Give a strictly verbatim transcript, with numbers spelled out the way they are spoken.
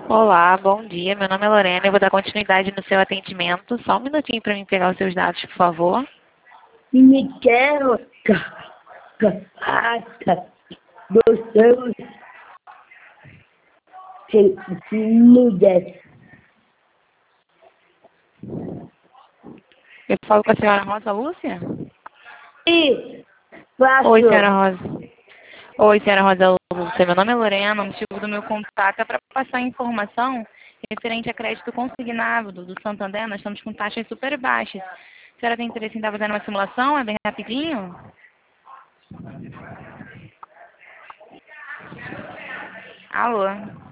Olá, bom dia. Meu nome é Lorena. Eu vou dar continuidade no seu atendimento. Só um minutinho para mim pegar os seus dados, por favor. Me quero carta dos seus filhos. Eu falo com a senhora Rosa Lúcia? E faço Oi, senhora Rosa. Oi, senhora Rosa Lúcia. Meu nome é Lorena. O motivo do meu contato é para passar informação referente a crédito consignado do Santander. Nós estamos com taxas super baixas. A senhora tem interesse em estar fazendo uma simulação? É bem rapidinho? Alô?